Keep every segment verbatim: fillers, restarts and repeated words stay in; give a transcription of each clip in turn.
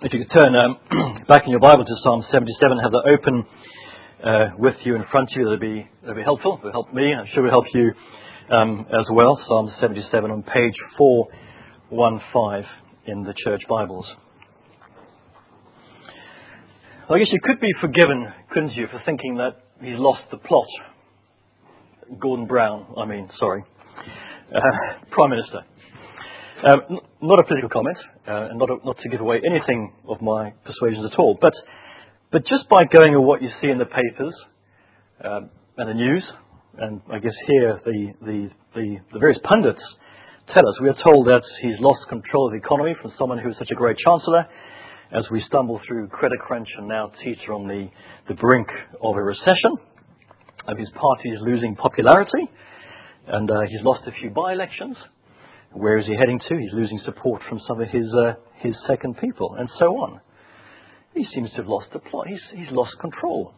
If you could turn um, back in your Bible to Psalm seventy-seven, have that open uh, with you in front of you, that'd be, that'd be helpful. It would help me, I'm sure it will help you um, as well. Psalm seventy-seven on page four fifteen in the church Bibles. I guess you could be forgiven, couldn't you, for thinking that he's lost the plot. Gordon Brown, I mean, sorry, uh, Prime Minister. Um, n- not a political comment, uh, and not, a, not to give away anything of my persuasions at all, but but just by going on what you see in the papers um, and the news, and I guess here the, the, the, the various pundits tell us, we are told that he's lost control of the economy from someone who is such a great chancellor, as we stumble through credit crunch and now teeter on the, the brink of a recession. Uh, his party is losing popularity, and uh, he's lost a few by-elections. Where is he heading to? He's losing support from some of his uh, his second people, and so on. He seems to have lost the plot. He's, he's lost control.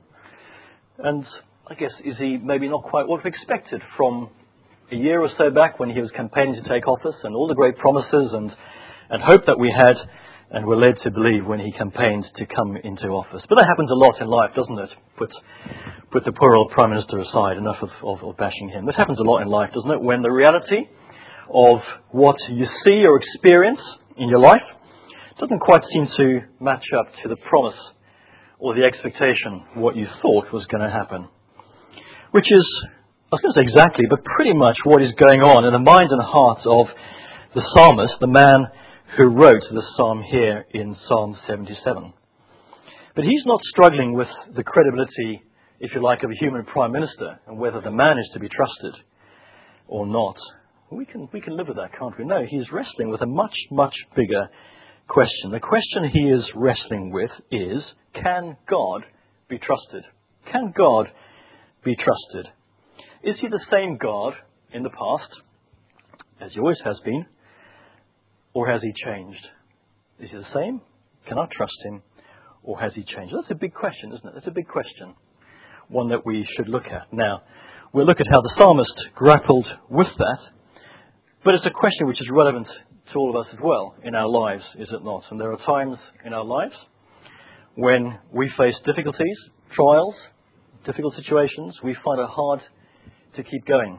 And I guess, is he maybe not quite what we expected from a year or so back when he was campaigning to take office, and all the great promises and, and hope that we had and were led to believe when he campaigned to come into office. But that happens a lot in life, doesn't it? Put, put the poor old Prime Minister aside, enough of, of, of bashing him. That happens a lot in life, doesn't it? When the reality of what you see or experience in your life doesn't quite seem to match up to the promise or the expectation, what you thought was going to happen. Which is, I was going to say exactly, but pretty much what is going on in the mind and heart of the psalmist, the man who wrote the psalm here in Psalm seventy-seven. But he's not struggling with the credibility, if you like, of a human prime minister and whether the man is to be trusted or not. We can we can live with that, can't we? No, he's wrestling with a much, much bigger question. The question he is wrestling with is, can God be trusted? Can God be trusted? Is he the same God in the past, as he always has been, or has he changed? Is he the same? Can I trust him, or has he changed? That's a big question, isn't it? That's a big question, one that we should look at. Now, we'll look at how the psalmist grappled with that. But it's a question which is relevant to all of us as well in our lives, is it not? And there are times in our lives when we face difficulties, trials, difficult situations. We find it hard to keep going.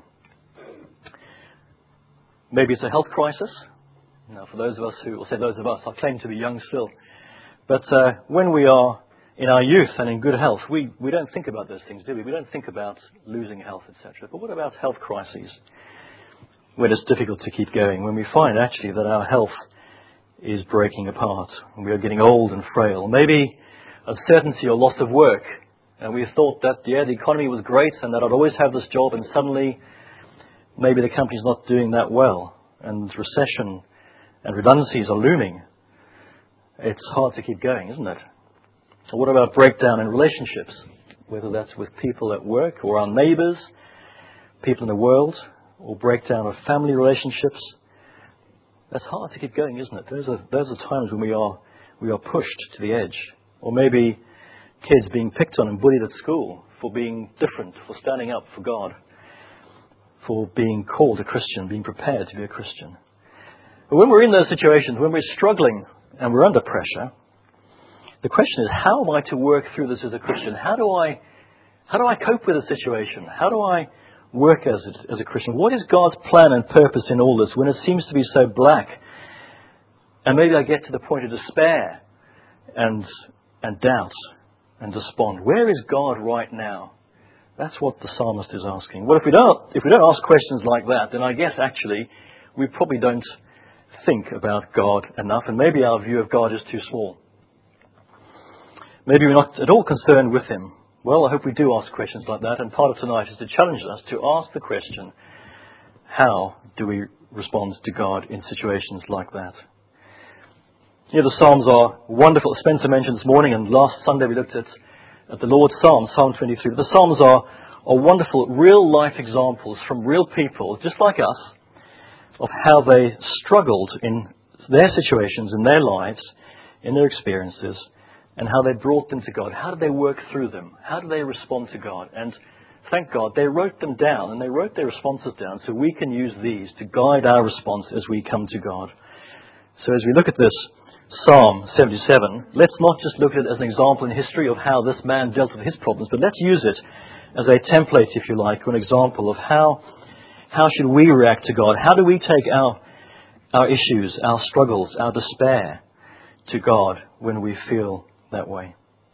Maybe it's a health crisis. Now, for those of us who, or say those of us, I claim to be young still. But uh, when we are in our youth and in good health, we, we don't think about those things, do we? We don't think about losing health, et cetera. But what about health crises? When it's difficult to keep going, when we find actually that our health is breaking apart, and we are getting old and frail. Maybe uncertainty or loss of work, and we thought that, yeah, the economy was great and that I'd always have this job, and suddenly maybe the company's not doing that well, and recession and redundancies are looming. It's hard to keep going, isn't it? So what about breakdown in relationships, whether that's with people at work or our neighbours, people in the world, or breakdown of family relationships? That's hard to keep going, isn't it? Those are, those are times when we are, we are pushed to the edge. Or maybe kids being picked on and bullied at school for being different, for standing up for God, for being called a Christian, being prepared to be a Christian. But when we're in those situations, when we're struggling and we're under pressure, the question is, how am I to work through this as a Christian? How do I, how do I cope with the situation? How do I work as a, as a Christian? What is God's plan and purpose in all this when it seems to be so black? And maybe I get to the point of despair and and doubt and despond. Where is God right now? That's what the psalmist is asking. Well, if we don't if we don't ask questions like that, then I guess actually we probably don't think about God enough, and maybe our view of God is too small. Maybe we're not at all concerned with him. Well, I hope we do ask questions like that, and part of tonight is to challenge us to ask the question, how do we respond to God in situations like that? You know, the Psalms are wonderful. Spencer mentioned this morning, and last Sunday we looked at, at the Lord's Psalm, Psalm twenty-three. But the Psalms are, are wonderful, real-life examples from real people, just like us, of how they struggled in their situations, in their lives, in their experiences, and how they brought them to God. How did they work through them? How did they respond to God? And thank God, they wrote them down, and they wrote their responses down so we can use these to guide our response as we come to God. So as we look at this Psalm seventy-seven, let's not just look at it as an example in history of how this man dealt with his problems, but let's use it as a template, if you like, or an example of how how should we react to God? How do we take our our issues, our struggles, our despair to God when we feel that way?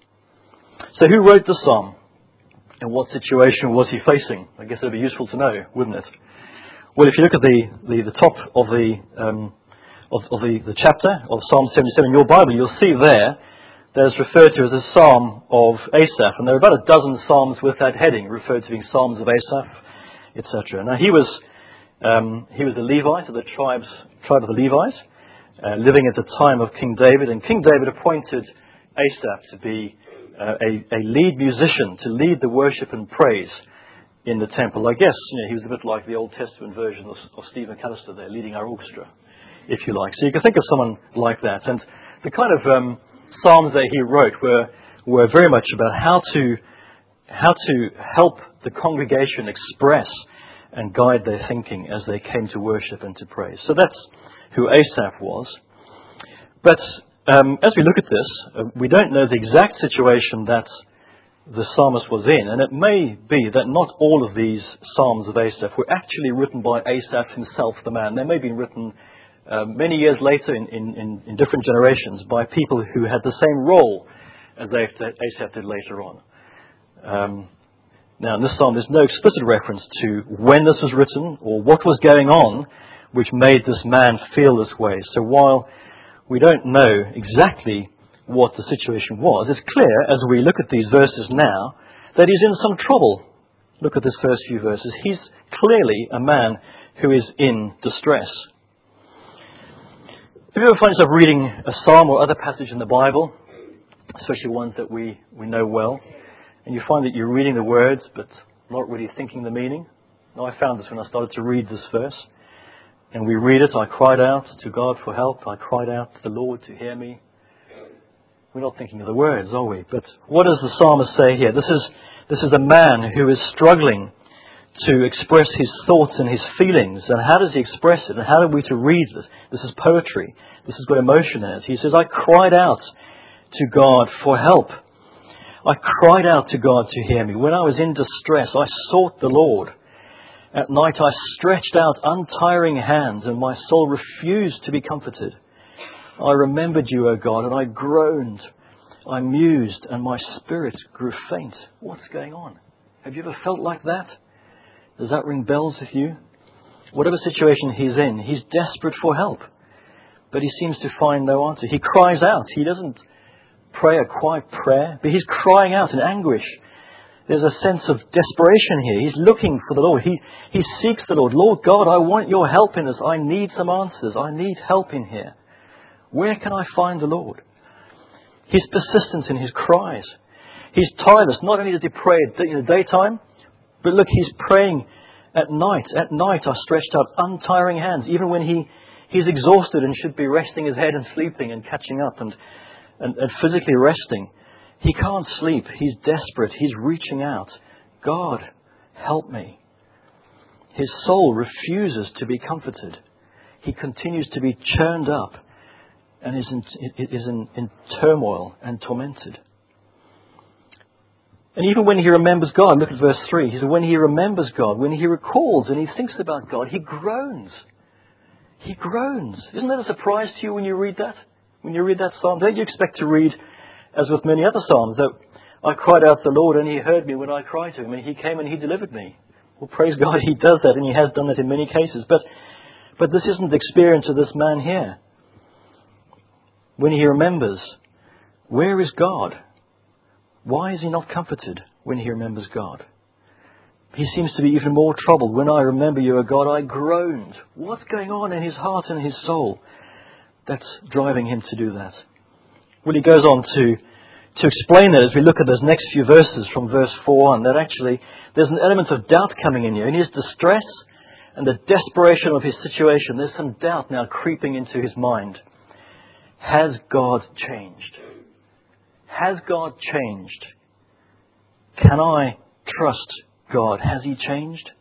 So who wrote the psalm? And what situation was he facing? I guess it would be useful to know, wouldn't it? Well, if you look at the, the, the top of the um, of, of the, the chapter of Psalm seventy-seven in your Bible, you'll see there that it's referred to as a psalm of Asaph. And there are about a dozen psalms with that heading, referred to being psalms of Asaph, et cetera. Now, he was um, he was a Levite of the tribes, tribe of the Levites, uh, living at the time of King David. And King David appointed Asaph to be uh, a, a lead musician, to lead the worship and praise in the temple. I guess you know, he was a bit like the Old Testament version of, of Steve McAllister there, leading our orchestra, if you like. So you can think of someone like that. And the kind of um, psalms that he wrote were were very much about how to how to help the congregation express and guide their thinking as they came to worship and to praise. So that's who Asaph was. But um, as we look at this, uh, we don't know the exact situation that the psalmist was in, and it may be that not all of these psalms of Asaph were actually written by Asaph himself, the man. They may have been written uh, many years later in, in, in different generations by people who had the same role as Asaph did later on. Um, now, in this psalm, there's no explicit reference to when this was written or what was going on which made this man feel this way. So while we don't know exactly what the situation was, it's clear as we look at these verses now that he's in some trouble. Look at this first few verses. He's clearly a man who is in distress. Have you ever find yourself reading a psalm or other passage in the Bible, especially ones that we, we know well, and you find that you're reading the words but not really thinking the meaning? Now, I found this when I started to read this verse. And we read it, I cried out to God for help. I cried out to the Lord to hear me. We're not thinking of the words, are we? But what does the psalmist say here? This is this is a man who is struggling to express his thoughts and his feelings. And how does he express it? And how are we to read this? This is poetry. This has got emotion in it. He says, I cried out to God for help. I cried out to God to hear me. When I was in distress, I sought the Lord. At night I stretched out untiring hands, and my soul refused to be comforted. I remembered you, O God, and I groaned. I mused, and my spirit grew faint. What's going on? Have you ever felt like that? Does that ring bells with you? Whatever situation he's in, he's desperate for help. But he seems to find no answer. He cries out. He doesn't pray a quiet prayer, but he's crying out in anguish. There's a sense of desperation here. He's looking for the Lord. He, he seeks the Lord. Lord God, I want your help in this. I need some answers. I need help in here. Where can I find the Lord? He's persistent in his cries. He's tireless. Not only does he pray in the daytime, but look, he's praying at night. At night I stretched out untiring hands, even when he, he's exhausted and should be resting his head and sleeping and catching up and, and, and physically resting. He can't sleep. He's desperate. He's reaching out. God, help me. His soul refuses to be comforted. He continues to be churned up and is in, is in, in turmoil and tormented. And even when he remembers God, look at verse three. He said, when he remembers God, when he recalls and he thinks about God, he groans. He groans. Isn't that a surprise to you when you read that? When you read that psalm? Don't you expect to read, as with many other psalms, that I cried out to the Lord and he heard me when I cried to him and he came and he delivered me. Well, praise God, he does that and he has done that in many cases. But, but this isn't the experience of this man here. When he remembers, where is God? Why is he not comforted when he remembers God? He seems to be even more troubled. When I remember you, O God, I groaned. What's going on in his heart and his soul that's driving him to do that? Well, he goes on to, to explain that as we look at those next few verses from verse four on, that actually there's an element of doubt coming in here. In his distress and the desperation of his situation, there's some doubt now creeping into his mind. Has God changed? Has God changed? Can I trust God? Has he changed?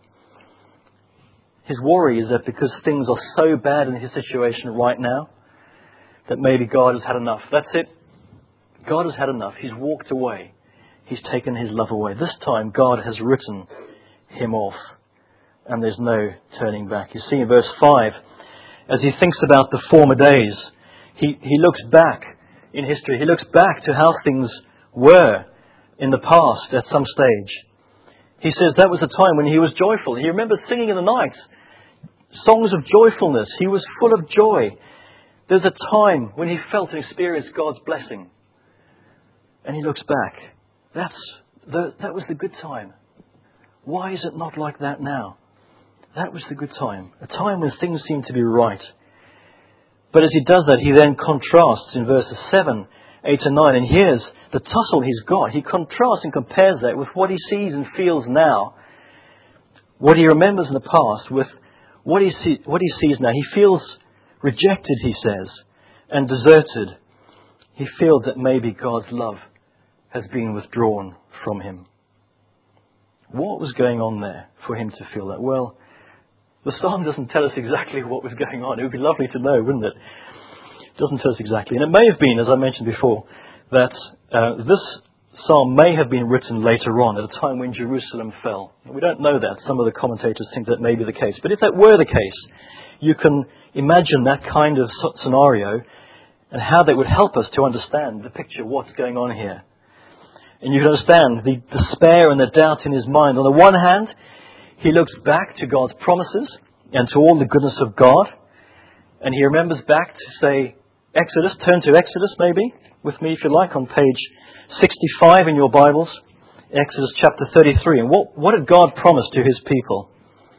His worry is that because things are so bad in his situation right now, that maybe God has had enough. That's it. God has had enough. He's walked away. He's taken his love away. This time God has written him off. And there's no turning back. You see in verse five, as he thinks about the former days, he, he looks back in history. He looks back to how things were in the past at some stage. He says that was a time when he was joyful. He remembers singing in the night songs of joyfulness. He was full of joy. There's a time when he felt and experienced God's blessing. And he looks back. That's the, that was the good time. Why is it not like that now? That was the good time. A time when things seem to be right. But as he does that, he then contrasts in verses seven, eight and nine. And here's the tussle he's got. He contrasts and compares that with what he sees and feels now. What he remembers in the past with what he, see, what he sees now. He feels rejected, he says, and deserted. He feels that maybe God's love has been withdrawn from him. What was going on there for him to feel that? Well, the psalm doesn't tell us exactly what was going on. It would be lovely to know, wouldn't it? It doesn't tell us exactly. And it may have been, as I mentioned before, that uh, this psalm may have been written later on at a time when Jerusalem fell. We don't know that. Some of the commentators think that may be the case. But if that were the case, you can imagine that kind of scenario and how that would help us to understand the picture of what's going on here. And you can understand the despair and the doubt in his mind. On the one hand, he looks back to God's promises and to all the goodness of God. And he remembers back to, say, Exodus. Turn to Exodus, maybe, with me, if you like, on page sixty-five in your Bibles. Exodus chapter thirty-three. And what, what did God promise to his people?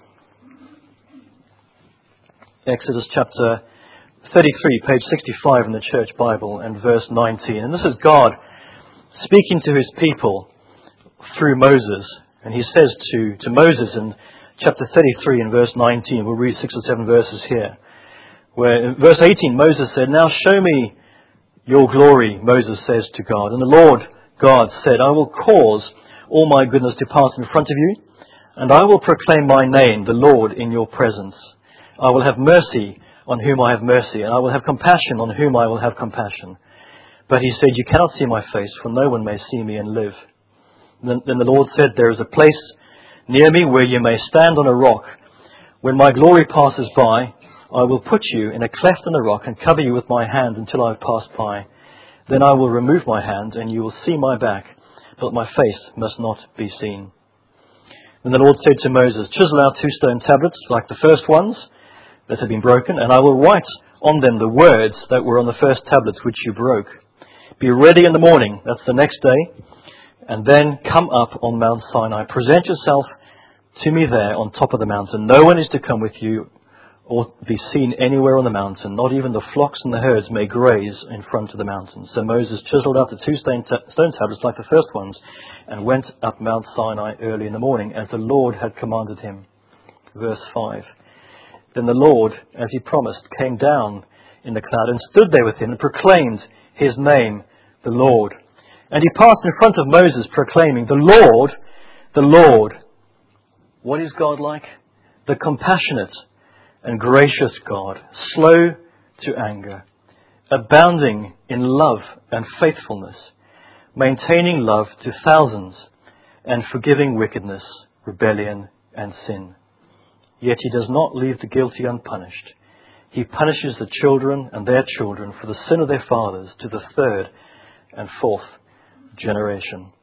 Exodus chapter thirty-three, page sixty-five in the Church Bible, and verse nineteen. And this is God speaking to his people through Moses. And he says to, to Moses in chapter thirty-three and verse nineteen, we'll read six or seven verses here, where in verse eighteen Moses said, "Now show me your glory," Moses says to God. And the Lord God said, "I will cause all my goodness to pass in front of you, and I will proclaim my name, the Lord, in your presence. I will have mercy on whom I have mercy, and I will have compassion on whom I will have compassion." But he said, "You cannot see my face, for no one may see me and live." Then, then the Lord said, "There is a place near me where you may stand on a rock. When my glory passes by, I will put you in a cleft in the rock and cover you with my hand until I have passed by. Then I will remove my hand, and you will see my back, but my face must not be seen." Then the Lord said to Moses, "Chisel out two stone tablets like the first ones that had been broken, and I will write on them the words that were on the first tablets which you broke. Be ready in the morning," that's the next day, "and then come up on Mount Sinai. Present yourself to me there on top of the mountain. No one is to come with you or be seen anywhere on the mountain. Not even the flocks and the herds may graze in front of the mountain." So Moses chiseled out the two stone, ta- stone tablets like the first ones and went up Mount Sinai early in the morning as the Lord had commanded him. Verse five. Then the Lord, as he promised, came down in the cloud and stood there with him and proclaimed his name, the Lord. And he passed in front of Moses proclaiming, "The Lord, the Lord." What is God like? The compassionate and gracious God, slow to anger, abounding in love and faithfulness, maintaining love to thousands, and forgiving wickedness, rebellion, and sin. Yet he does not leave the guilty unpunished. He punishes the children and their children for the sin of their fathers to the third and fourth generation.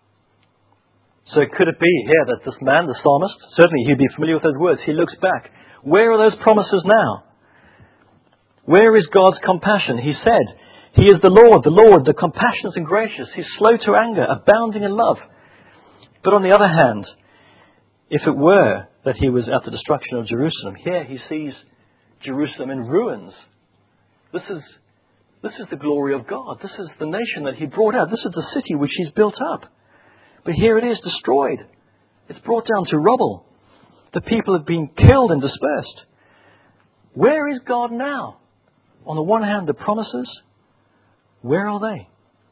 So could it be here that this man, the psalmist, certainly he'd be familiar with those words. He looks back. Where are those promises now? Where is God's compassion? He said, He is the Lord, the Lord, the compassionate and gracious. He's slow to anger, abounding in love. But on the other hand, if it were that he was at the destruction of Jerusalem, here he sees Jerusalem in ruins. This is, this is the glory of God. This is the nation that he brought out. This is the city which he's built up. But here it is destroyed. It's brought down to rubble. The people have been killed and dispersed. Where is God now? On the one hand, the promises, where are they?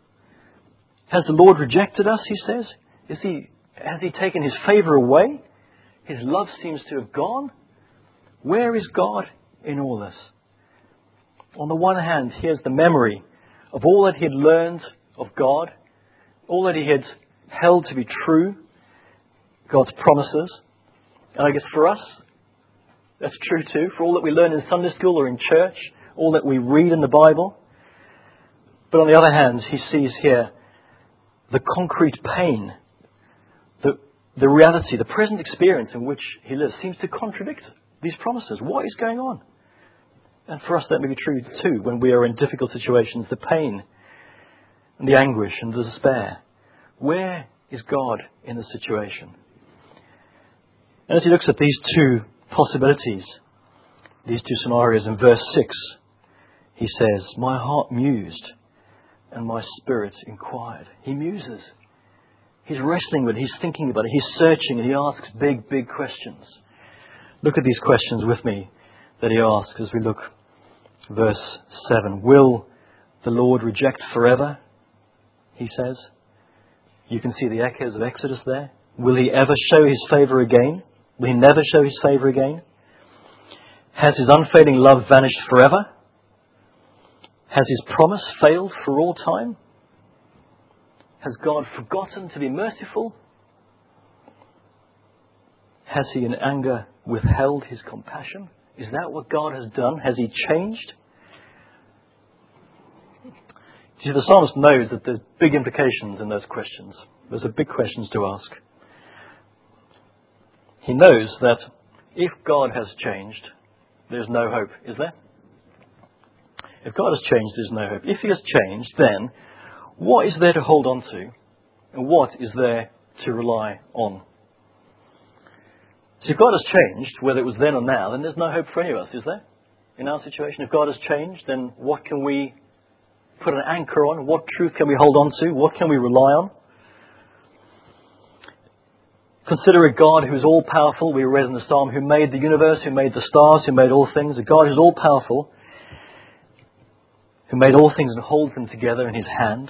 Has the Lord rejected us, he says? Is he, has he taken his favour away? His love seems to have gone. Where is God in all this? On the one hand, here's the memory of all that he had learned of God, all that he had held to be true, God's promises. And I guess for us, that's true too, for all that we learn in Sunday school or in church, all that we read in the Bible. But on the other hand, he sees here the concrete pain, the, the reality, the present experience in which he lives seems to contradict these promises. What is going on? And for us that may be true too when we are in difficult situations, the pain and the anguish and the despair. Where is God in the situation? And as he looks at these two possibilities, these two scenarios in verse six, he says, my heart mused and my spirit inquired. He muses. He's wrestling with it. He's thinking about it. He's searching and he asks big, big questions. Look at these questions with me that he asks as we look. Verse seven. Will the Lord reject forever? He says. You can see the echoes of Exodus there. Will he ever show his favour again? Will he never show his favour again? Has his unfailing love vanished forever? Has his promise failed for all time? Has God forgotten to be merciful? Has he in anger withheld his compassion? Is that what God has done? Has he changed? See, the psalmist knows that there's big implications in those questions. Those are big questions to ask. He knows that if God has changed, there's no hope, is there? If God has changed, there's no hope. If he has changed, then what is there to hold on to? And what is there to rely on? So if God has changed, whether it was then or now, then there's no hope for any of us, is there? In our situation, if God has changed, then what can we put an anchor on? What truth can we hold on to? What can we rely on? Consider a God who is all-powerful, we read in the Psalm, who made the universe, who made the stars, who made all things. A God who is all-powerful, who made all things and holds them together in his hand,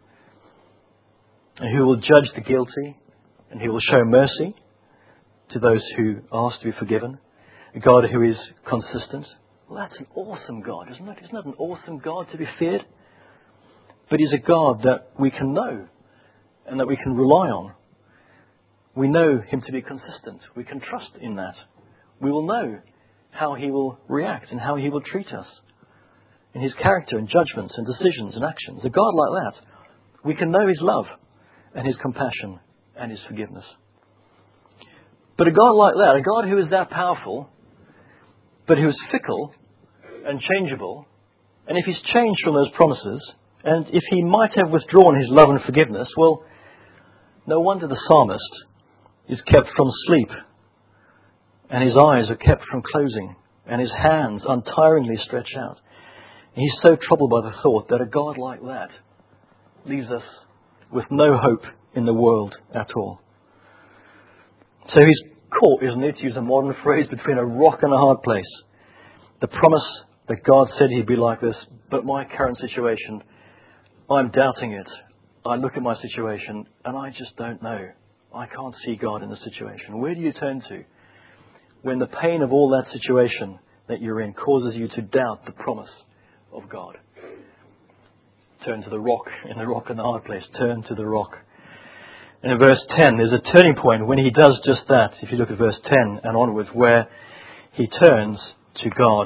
and who will judge the guilty, and who will show mercy to those who ask to be forgiven. A God who is consistent. Well, that's an awesome God, isn't it? Isn't that an awesome God to be feared? But he's a God that we can know and that we can rely on. We know him to be consistent. We can trust in that. We will know how he will react and how he will treat us in his character and judgments and decisions and actions. A God like that, we can know his love and his compassion and his forgiveness. But a God like that, a God who is that powerful, but who is fickle and changeable, and if he's changed from those promises, and if he might have withdrawn his love and forgiveness, well, no wonder the psalmist is kept from sleep, and his eyes are kept from closing, and his hands untiringly stretch out. And he's so troubled by the thought that a God like that leaves us with no hope in the world at all. So he's caught, isn't it, to use a modern phrase, between a rock and a hard place. The promise that God said he'd be like this, but my current situation, I'm doubting it. I look at my situation and I just don't know. I can't see God in the situation. Where do you turn to when the pain of all that situation that you're in causes you to doubt the promise of God? Turn to the rock, in the rock and the hard place. Turn to the rock. And in verse ten, there's a turning point when he does just that. If you look at verse ten and onwards, where he turns to God.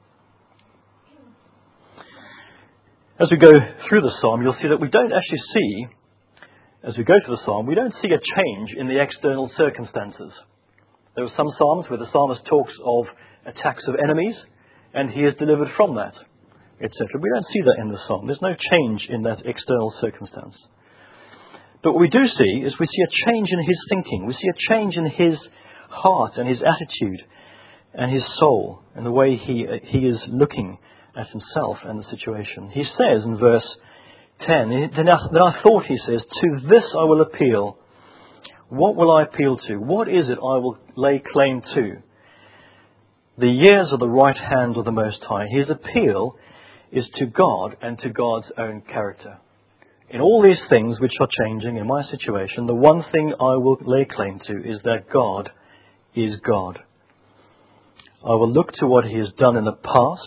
As we go through the psalm, you'll see that we don't actually see, as we go through the psalm, we don't see a change in the external circumstances. There are some psalms where the psalmist talks of attacks of enemies, and he is delivered from that, et cetera. We don't see that in the psalm. There's no change in that external circumstance. But what we do see is we see a change in his thinking. We see a change in his heart and his attitude and his soul and the way he he is looking at himself and the situation. He says in verse ten, then I, then I thought, he says, to this I will appeal. What will I appeal to? What is it I will lay claim to? The years of the right hand of the Most High. His appeal is to God and to God's own character. In all these things which are changing in my situation, the one thing I will lay claim to is that God is God. I will look to what he has done in the past,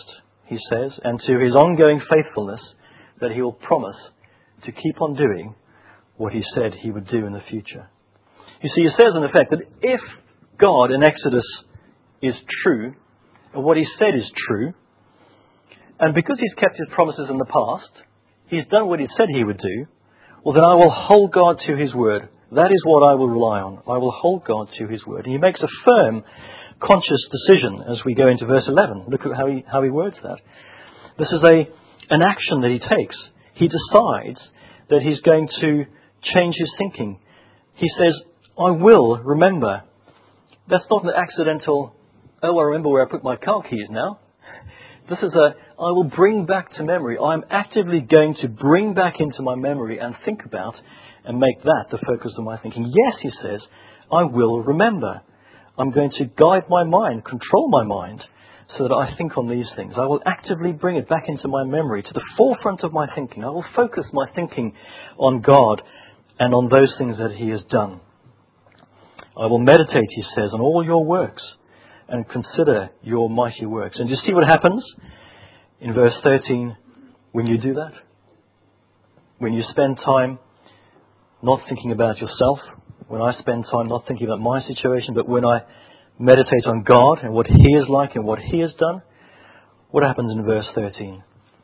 he says, and to his ongoing faithfulness, that he will promise to keep on doing what he said he would do in the future. You see, he says in effect that if God in Exodus is true, and what he said is true, and because he's kept his promises in the past, he's done what he said he would do, well then I will hold God to his word. That is what I will rely on. I will hold God to his word. And he makes a firm, conscious decision as we go into verse eleven. Look at how he, how he words that. This is a an action that he takes. He decides that he's going to change his thinking. He says, I will remember. That's not an accidental, oh, I remember where I put my car keys now. This is a, I will bring back to memory. I'm actively going to bring back into my memory and think about and make that the focus of my thinking. Yes, he says, I will remember. I'm going to guide my mind, control my mind, so that I think on these things. I will actively bring it back into my memory, to the forefront of my thinking. I will focus my thinking on God and on those things that he has done. I will meditate, he says, on all your works and consider your mighty works. And do you see what happens in verse thirteen when you do that? When you spend time not thinking about yourself, when I spend time not thinking about my situation, but when I meditate on God and what he is like and what he has done, what happens in verse thirteen?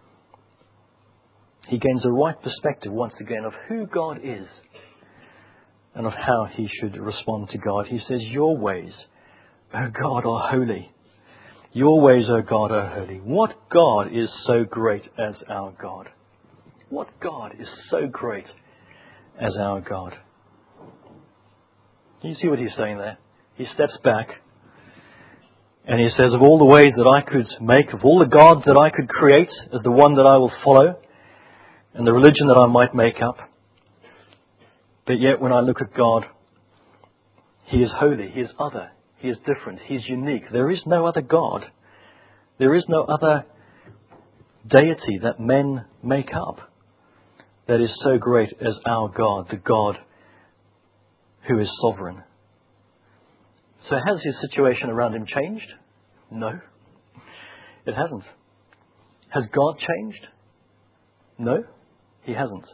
He gains a right perspective once again of who God is and of how he should respond to God. He says, your ways, O God, are holy. Your ways, O God, are holy. What God is so great as our God? What God is so great as our God? Can you see what he's saying there? He steps back and he says, of all the ways that I could make, of all the gods that I could create, as the one that I will follow, and the religion that I might make up. But yet when I look at God, he is holy, he is other, he is different, he is unique. There is no other God. There is no other deity that men make up that is so great as our God, the God who is sovereign. So has his situation around him changed? No, it hasn't. Has God changed? No, he hasn't.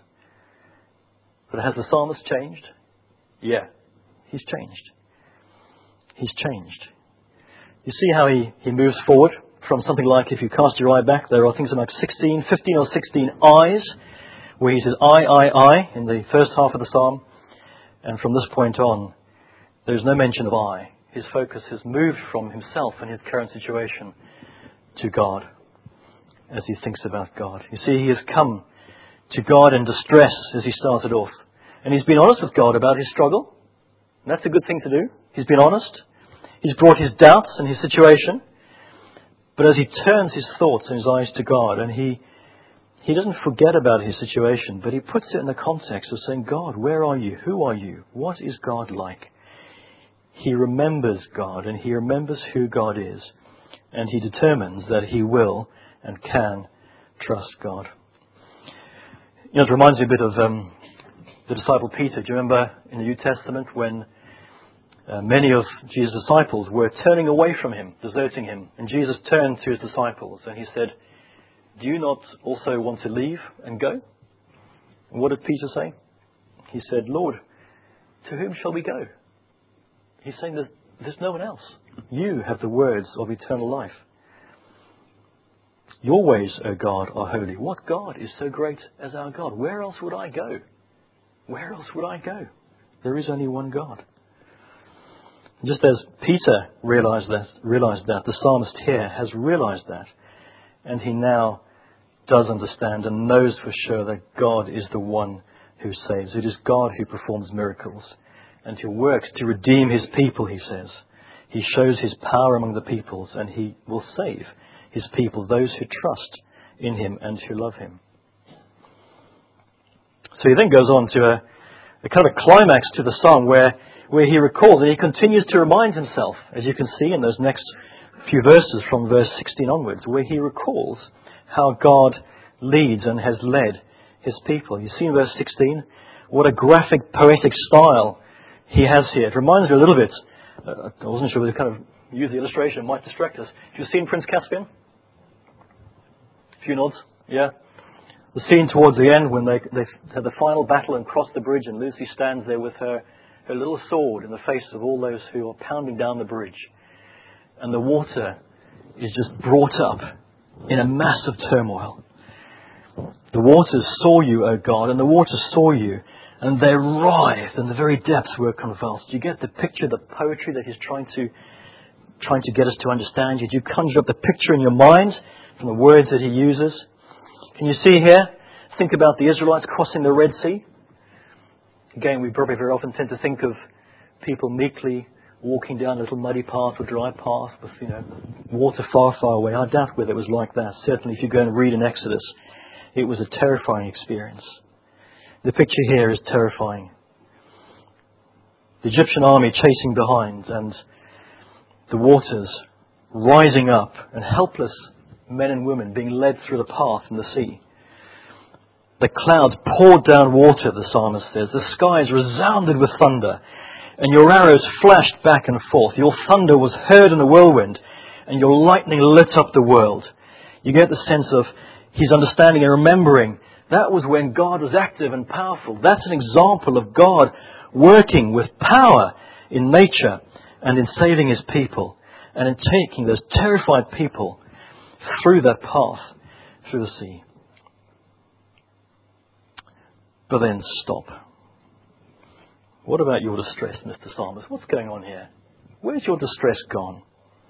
But has the psalmist changed? Yeah, he's changed. He's changed. You see how he, he moves forward from something like, if you cast your eye back, there are things like sixteen, fifteen or sixteen I's, where he says, I, I, I, in the first half of the psalm. And from this point on, there's no mention of I. His focus has moved from himself and his current situation to God as he thinks about God. You see, he has come to God in distress as he started off. And he's been honest with God about his struggle. And that's a good thing to do. He's been honest. He's brought his doubts and his situation. But as he turns his thoughts and his eyes to God, and he he doesn't forget about his situation, but he puts it in the context of saying, God, where are you? Who are you? What is God like? He remembers God, and he remembers who God is. And he determines that he will and can trust God. You know, it reminds me a bit of um, the disciple Peter. Do you remember in the New Testament when uh, many of Jesus' disciples were turning away from him, deserting him? And Jesus turned to his disciples and he said, do you not also want to leave and go? And what did Peter say? He said, Lord, to whom shall we go? He's saying that there's no one else. You have the words of eternal life. Your ways, O God, are holy. What God is so great as our God? Where else would I go? Where else would I go? There is only one God. Just as Peter realized that, realized that, the psalmist here has realized that. And he now does understand and knows for sure that God is the one who saves. It is God who performs miracles and who works to redeem his people, he says. He shows his power among the peoples and he will save his people, those who trust in him and who love him. So he then goes on to a, a kind of climax to the psalm where, where he recalls and he continues to remind himself, as you can see in those next few verses from verse sixteen onwards, where he recalls how God leads and has led his people. You see in verse sixteen, what a graphic, poetic style he has here. It reminds me a little bit, uh, I wasn't sure whether to kind of use the illustration, it might distract us. Have you seen Prince Caspian? A few nods? Yeah. The scene towards the end when they, they had the final battle and crossed the bridge, and Lucy stands there with her, her little sword in the face of all those who are pounding down the bridge. And the water is just brought up in a massive turmoil. The waters saw you, O God, and the waters saw you, and they writhed, and the very depths were convulsed. Do you get the picture, the poetry that he's trying to trying to get us to understand? Did you conjure up the picture in your mind from the words that he uses? Can you see here? Think about the Israelites crossing the Red Sea. Again, we probably very often tend to think of people meekly walking down a little muddy path or dry path with, you know, water far, far away. I doubt whether it was like that. Certainly, if you go and read in Exodus, it was a terrifying experience. The picture here is terrifying. The Egyptian army chasing behind, and the waters rising up, and helpless men and women being led through the path in the sea. The clouds poured down water, the psalmist says. The skies resounded with thunder, and your arrows flashed back and forth. Your thunder was heard in the whirlwind, and your lightning lit up the world. You get the sense of his understanding and remembering that was when God was active and powerful. That's an example of God working with power in nature and in saving his people and in taking those terrified people through that path, through the sea. But then stop. What about your distress, Mister Psalmist? What's going on here? Where's your distress gone?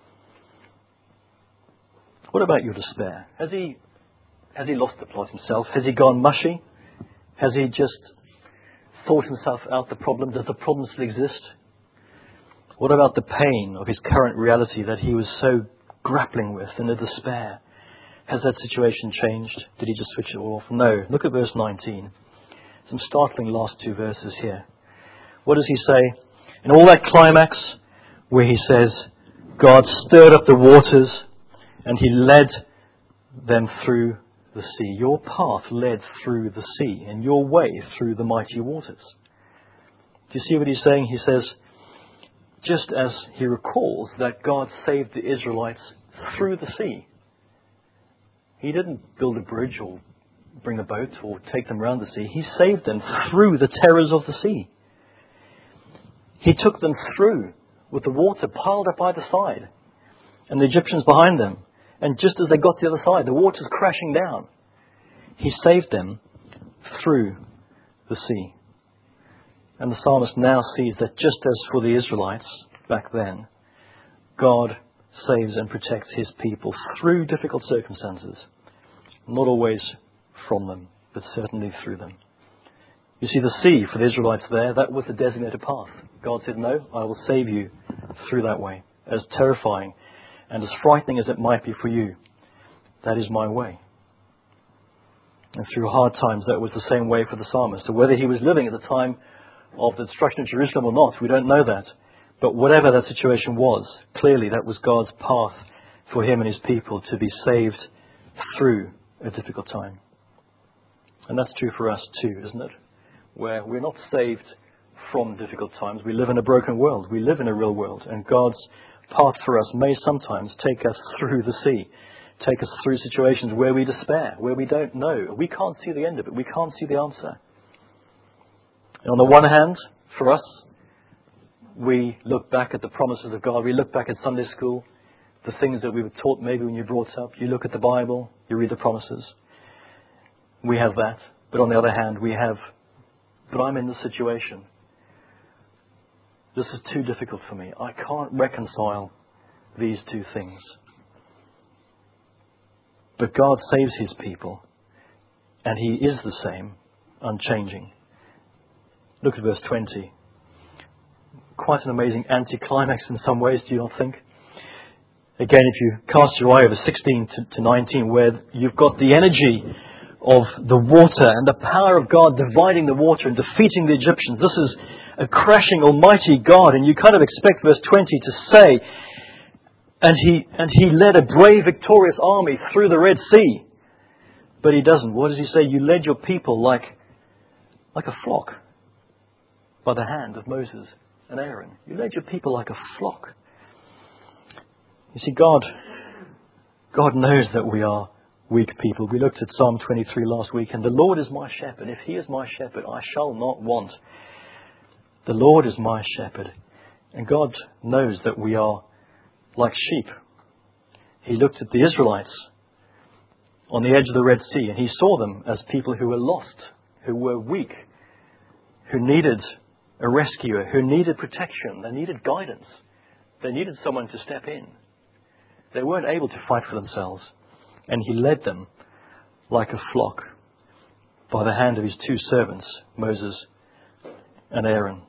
What about your despair? Has he has he lost the plot himself? Has he gone mushy? Has he just thought himself out the problem? Does the problem still exist? What about the pain of his current reality that he was so grappling with and the despair? Has that situation changed? Did he just switch it all off? No. Look at verse nineteen. Some startling last two verses here. What does he say? In all that climax where he says, God stirred up the waters and he led them through the sea. Your path led through the sea and your way through the mighty waters. Do you see what he's saying? He says, just as he recalls that God saved the Israelites through the sea. He didn't build a bridge or bring a boat or take them around the sea. He saved them through the terrors of the sea. He took them through with the water piled up either side and the Egyptians behind them. And just as they got to the other side, the water's crashing down. He saved them through the sea. And the psalmist now sees that just as for the Israelites back then, God saves and protects his people through difficult circumstances. Not always from them, but certainly through them. You see, the sea for the Israelites there, that was the designated path. God said, no, I will save you through that way. As terrifying and as frightening as it might be for you, that is my way. And through hard times, that was the same way for the psalmist. So whether he was living at the time of the destruction of Jerusalem or not, we don't know that. But whatever that situation was, clearly that was God's path for him and his people to be saved through a difficult time. And that's true for us too, isn't it? Where we're not saved from difficult times. We live in a broken world. We live in a real world. And God's path for us may sometimes take us through the sea, take us through situations where we despair, where we don't know. We can't see the end of it. We can't see the answer. And on the one hand, for us, we look back at the promises of God. We look back at Sunday school, the things that we were taught maybe when you brought up. You look at the Bible, you read the promises. We have that. But on the other hand, we have, but I'm in this situation. This is too difficult for me. I can't reconcile these two things. But God saves his people, and he is the same, unchanging. Look at verse twenty. Quite an amazing anticlimax in some ways, do you not think? Again, if you cast your eye over sixteen to nineteen, where you've got the energy of the water and the power of God dividing the water and defeating the Egyptians. This is a crashing almighty God, and you kind of expect verse twenty to say, and he and he led a brave victorious army through the Red Sea. But he doesn't. What does he say? You led your people like like a flock by the hand of Moses and Aaron. You led your people like a flock. You see, God God knows that we are weak people. We looked at Psalm twenty-three last week, and the Lord is my shepherd. If he is my shepherd, I shall not want. The Lord is my shepherd. And God knows that we are like sheep. He looked at the Israelites on the edge of the Red Sea, and he saw them as people who were lost, who were weak, who needed a rescuer, who needed protection. They needed guidance. They needed someone to step in. They weren't able to fight for themselves. And he led them like a flock by the hand of his two servants, Moses and Aaron.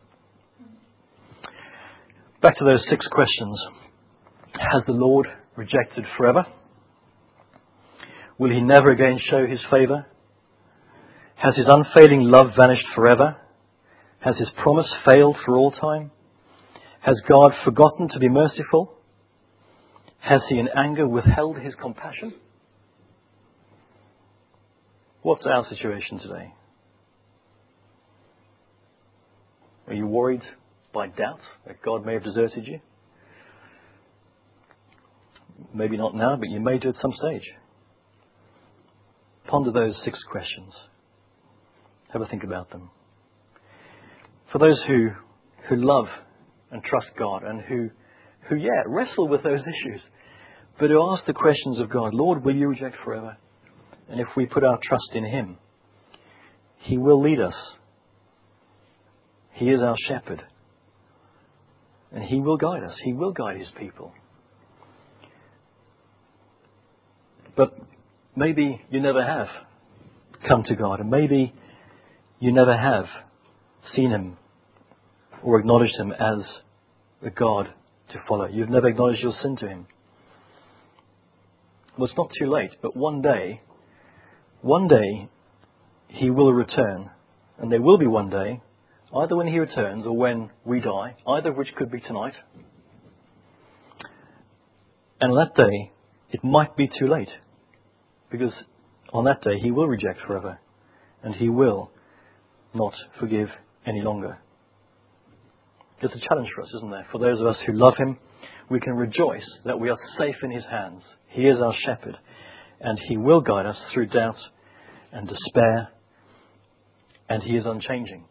Back to those six questions. Has the Lord rejected forever? Will he never again show his favour? Has his unfailing love vanished forever? Has his promise failed for all time? Has God forgotten to be merciful? Has he in anger withheld his compassion? What's our situation today? Are you worried by doubt that God may have deserted you? Maybe not now, but you may do at some stage. Ponder those six questions. Have a think about them. For those who, who love and trust God and who, who, yeah, wrestle with those issues, but who ask the questions of God, Lord, will you reject forever? And if we put our trust in him, he will lead us. He is our shepherd. And he will guide us. He will guide his people. But maybe you never have come to God, and maybe you never have seen him or acknowledged him as a God to follow. You've never acknowledged your sin to him. Well, it's not too late, but one day, one day, he will return. And there will be one day, either when he returns or when we die, either of which could be tonight. And on that day, it might be too late. Because on that day, he will reject forever. And he will not forgive any longer. It's a challenge for us, isn't there? For those of us who love him, we can rejoice that we are safe in his hands. He is our shepherd. And he will guide us through doubt and despair. And he is unchanging.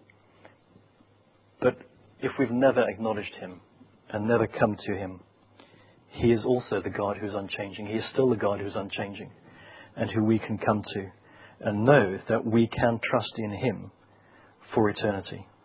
But if we've never acknowledged him and never come to him, he is also the God who is unchanging. He is still the God who is unchanging and who we can come to and know that we can trust in him for eternity.